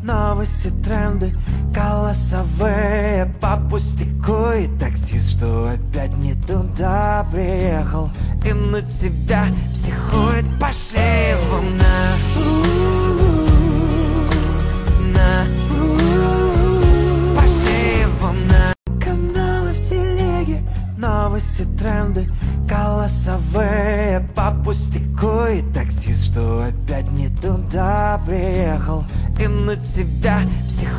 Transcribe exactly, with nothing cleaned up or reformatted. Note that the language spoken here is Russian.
новости, тренды голосовые по пустяку. И таксист, что опять не туда приехал, и на тебя психует по шее волна. На по шее волна. Каналы в телеге, новости, тренды голосовые по пустяку. И таксист, что опять не туда приехал, и на тебя психует